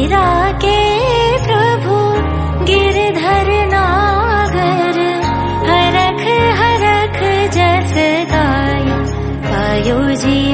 मीरा के प्रभु गिरधर नागर, हरख हरख जस गाय, आयो जी